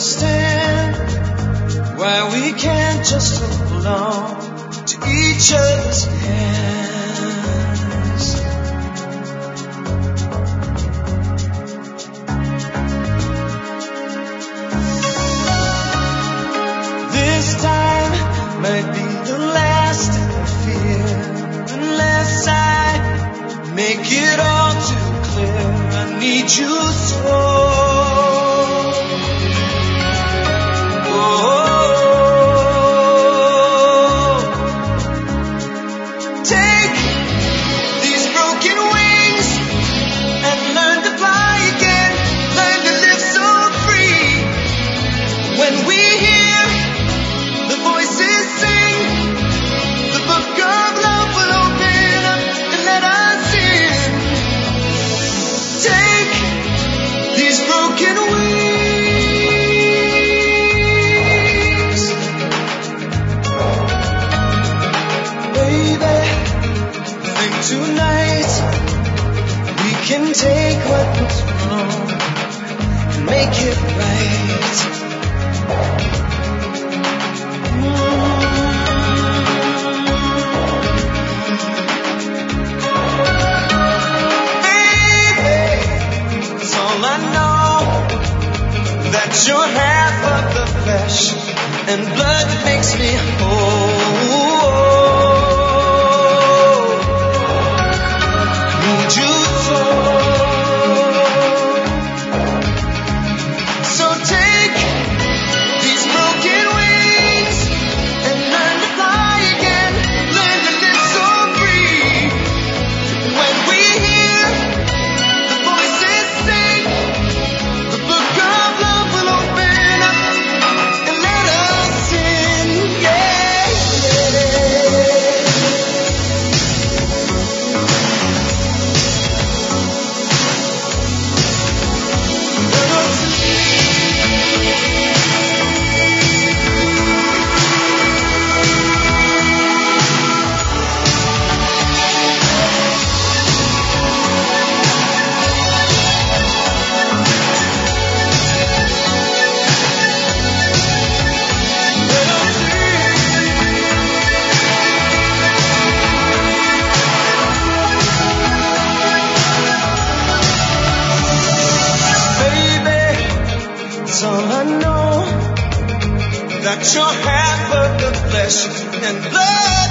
understand why we can't just hold on to each other's hands. This time might be the last I fear, unless I make it all too clear. I need you so. Take what was wrong and make it right. Baby, that's all I know, that you're half of the flesh and blood that makes me whole. Need you so. That you're half of the flesh and blood.